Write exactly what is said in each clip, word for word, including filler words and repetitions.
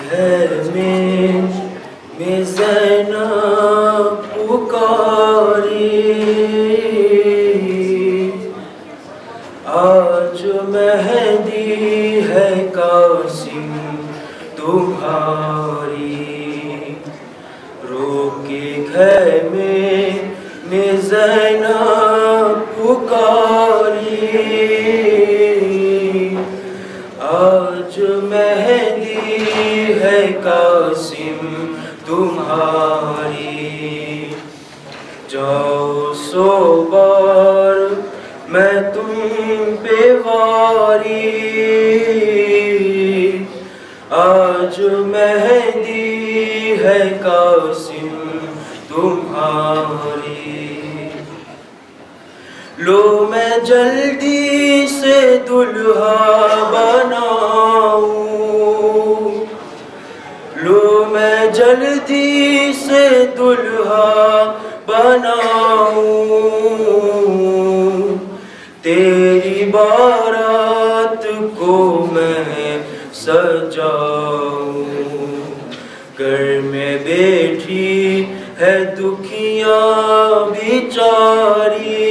घर में में ज़ैनब पुकारी, आज मेहंदी है कासिम तुम्हारी। रोके घर में में ज़ैनब पुकारी, आज मेहंदी है कासिम तुम्हारी। जाओ सौ बार मैं तुम पे वारी, आज मेहंदी है कासिम तुम्हारी। लो मैं जल्दी से दुल्हा बनाऊं, लो मैं जल्दी से दुल्हा बनाऊं, तेरी बारात को मैं सजाऊं। घर में बैठी है दुखिया बिचारी,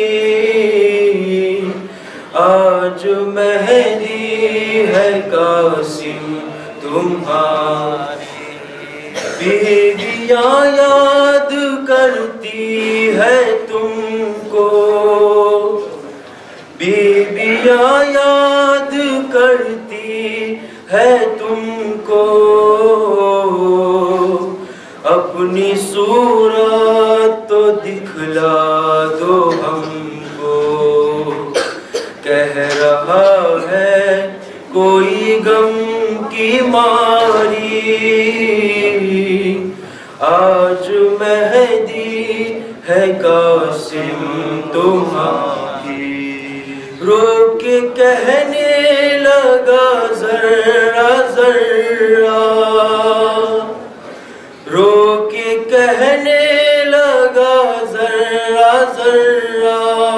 आज मेहंदी है कासिम तुम्हारी। बीवियाँ याद करती है तुमको, बीवियाँ याद करती है तुमको, अपनी सूरत तो दिखला दो हमको। कह रहा है कोई गम की मारी, आज मेहंदी है कासिम तुम्हारी। रो के कहने लगा जर्रा जर्रा, रो के कहने लगा जर्रा जर्रा,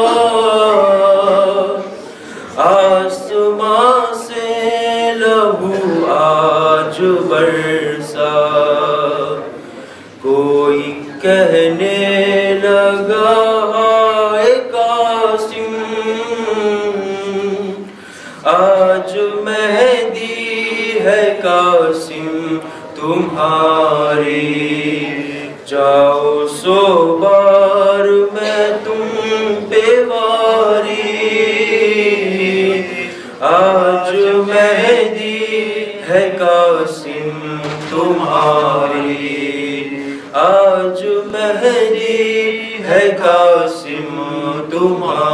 आसमां से लहू आज बरसा। कोई कहने लगा हाय कासिम, आज मेहंदी है कासिम तुम्हारी। जाओ सौ बार मैं तुम पे वारी, आज मेहंदी है कासिम तुम्हारी। आज मेहंदी है कासिम तुम्हारी।